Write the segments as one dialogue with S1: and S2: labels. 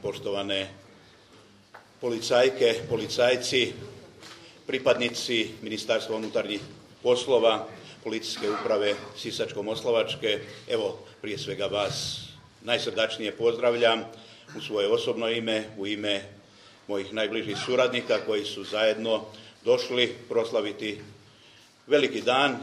S1: Poštovane policajke, policajci, pripadnici Ministarstva unutarnjih poslova, Policijske uprave Sisačko-moslavačke, evo prije svega vas najsrdačnije pozdravljam u svoje osobno ime, u ime mojih najbližih suradnika koji su zajedno došli proslaviti veliki dan,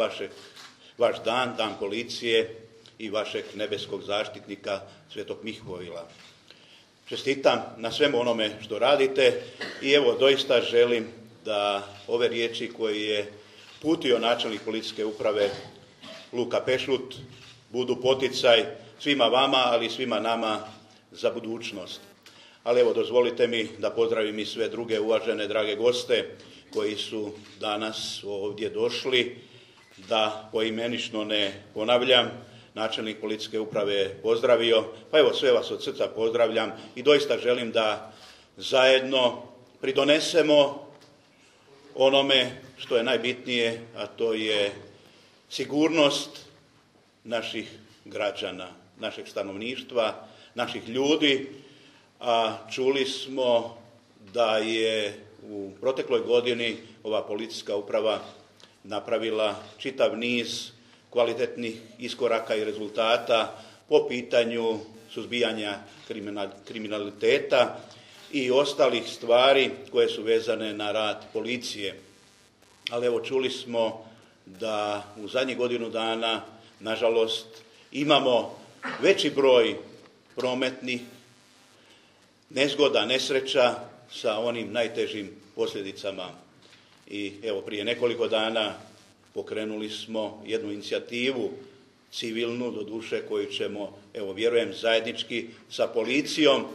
S1: vaš dan, dan policije i vašeg nebeskog zaštitnika Svetog Mihojla. Čestitam na svemu onome što radite i evo doista želim da ove riječi koje je putio načelnik Policijske uprave Luka Pešut budu poticaj svima vama, ali i svima nama za budućnost. Ali evo dozvolite mi da pozdravim i sve druge uvažene drage goste koji su danas ovdje došli, da poimenično ne ponavljam. Načelnik Policijske uprave je pozdravio, pa evo sve vas od srca pozdravljam i doista želim da zajedno pridonesemo onome što je najbitnije, a to je sigurnost naših građana, našeg stanovništva, naših ljudi, a čuli smo da je u protekloj godini ova policijska uprava napravila čitav niz kvalitetnih iskoraka i rezultata po pitanju suzbijanja kriminaliteta i ostalih stvari koje su vezane na rad policije. Ali evo čuli smo da u zadnjih godinu dana, nažalost, imamo veći broj prometnih nezgoda, nesreća sa onim najtežim posljedicama. I evo prije nekoliko dana pokrenuli smo jednu inicijativu civilnu, doduše koju ćemo, evo vjerujem, zajednički sa policijom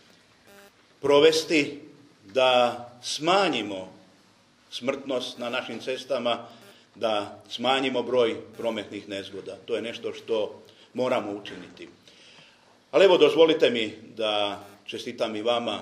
S1: provesti da smanjimo smrtnost na našim cestama, da smanjimo broj prometnih nezgoda. To je nešto što moramo učiniti. Ali evo dozvolite mi da čestitam i vama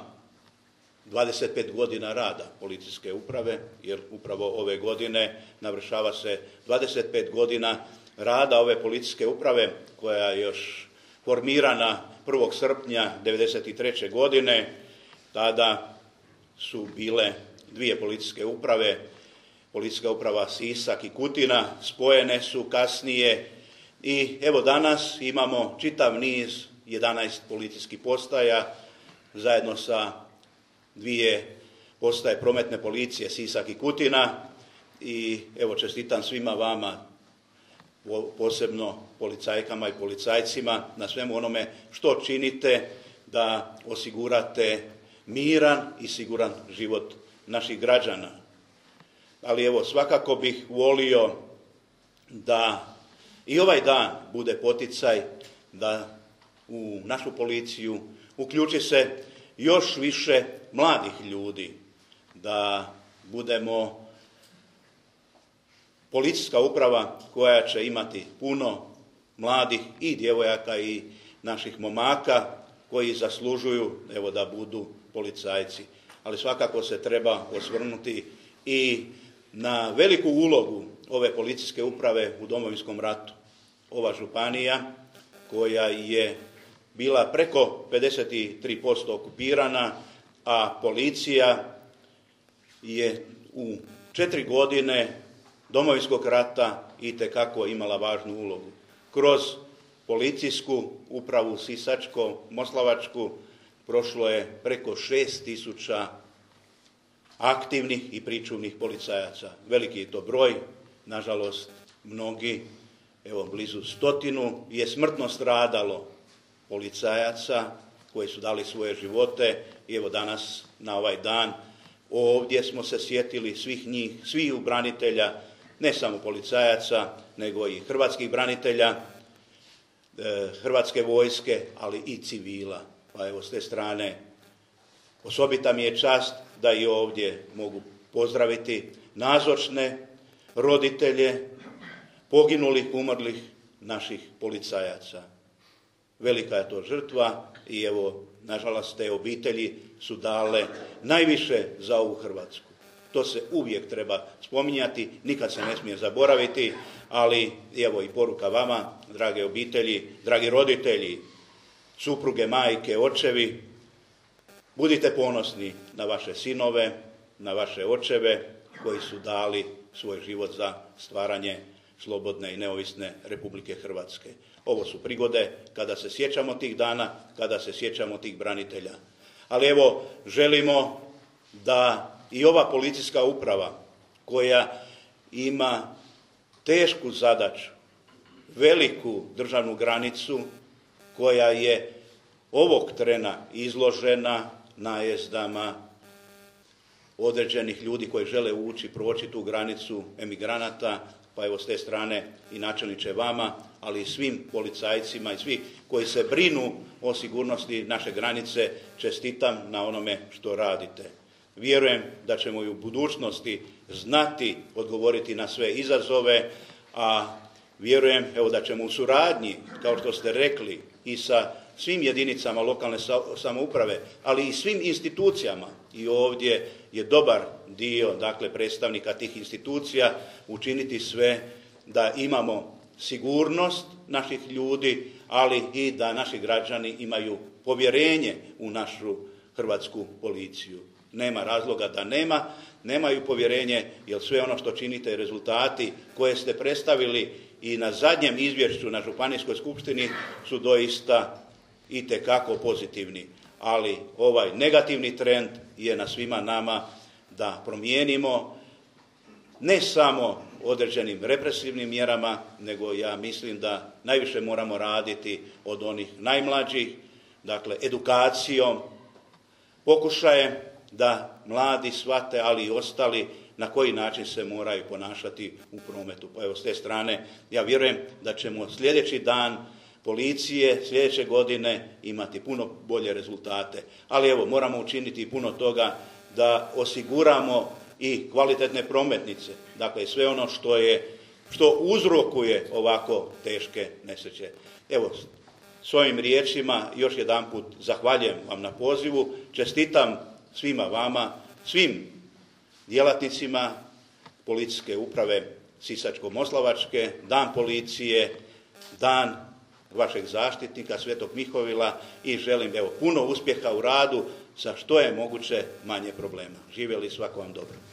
S1: 25 godina rada policijske uprave, jer upravo ove godine navršava se 25 godina rada ove policijske uprave koja je još formirana 1. srpnja 1993. godine. Tada su bile dvije policijske uprave, Policijska uprava Sisak i Kutina, spojene su kasnije i evo danas imamo čitav niz 11 policijskih postaja zajedno sa dvije postaje prometne policije Sisak i Kutina i evo čestitam svima vama, posebno policajkama i policajcima na svemu onome što činite da osigurate miran i siguran život naših građana. Ali evo svakako bih volio da i ovaj dan bude poticaj da u našu policiju uključi se još više mladih ljudi, da budemo policijska uprava koja će imati puno mladih i djevojaka i naših momaka koji zaslužuju evo da budu policajci. Ali svakako se treba osvrnuti i na veliku ulogu ove policijske uprave u Domovinskom ratu. Ova županija koja je bila preko 53% okupirana, a policija je u 4 godine Domovinskog rata itekako imala važnu ulogu. Kroz policijsku upravu Sisačko-moslavačku prošlo je preko 6.000 aktivnih i pričuvnih policajaca. Veliki je to broj, nažalost mnogi, evo blizu 100 je smrtno stradalo policajaca koji su dali svoje živote i evo danas na ovaj dan ovdje smo se sjetili svih njih, svih branitelja, ne samo policajaca, nego i hrvatskih branitelja, Hrvatske vojske, ali i civila. Pa evo s te strane osobita mi je čast da i ovdje mogu pozdraviti nazočne roditelje poginulih, umrlih naših policajaca. Velika je to žrtva i evo, nažalost, te obitelji su dale najviše za ovu Hrvatsku. To se uvijek treba spominjati, nikad se ne smije zaboraviti, ali evo i poruka vama, drage obitelji, dragi roditelji, supruge, majke, očevi, Budite ponosni na vaše sinove, na vaše očeve koji su dali svoj život za stvaranje slobodne i neovisne Republike Hrvatske. Ovo su prigode kada se sjećamo tih dana, kada se sjećamo tih branitelja. Ali evo, želimo da i ova policijska uprava koja ima tešku zadaću, veliku državnu granicu, koja je ovog trena izložena najezdama određenih ljudi koji žele proći tu granicu, emigranata, pa evo s te strane i načelniče vama, ali i svim policajcima i svi koji se brinu o sigurnosti naše granice, čestitam na onome što radite. Vjerujem da ćemo i u budućnosti znati odgovoriti na sve izazove, a vjerujem da ćemo u suradnji, kao što ste rekli, i sa svim jedinicama lokalne samouprave, ali i svim institucijama, i ovdje je dobar dio, dakle, predstavnika tih institucija, učiniti sve da imamo sigurnost naših ljudi, ali i da naši građani imaju povjerenje u našu hrvatsku policiju. Nema razloga da nemaju povjerenje, jer sve ono što činite i rezultati koje ste predstavili i na zadnjem izvješću na Županijskoj skupštini su doista itekako pozitivni. Ali ovaj negativni trend je na svima nama da promijenimo ne samo određenim represivnim mjerama, nego ja mislim da najviše moramo raditi od onih najmlađih, dakle edukacijom, pokušajem da mladi shvate, ali i ostali, na koji način se moraju ponašati u prometu. Pa evo, s te strane ja vjerujem da ćemo sljedeći dan policije sljedeće godine imati puno bolje rezultate. Ali evo, moramo učiniti puno toga da osiguramo i kvalitetne prometnice, dakle sve ono što uzrokuje ovako teške nesreće. Evo, s ovim riječima još jedanput zahvaljujem vam na pozivu, čestitam svima vama, svim djelatnicima Policijske uprave Sisačko-moslavačke, Dan policije, dan vašeg zaštitnika Svetog Mihovila i želim puno uspjeha u radu sa što je moguće manje problema. Živjeli, svako vam dobro.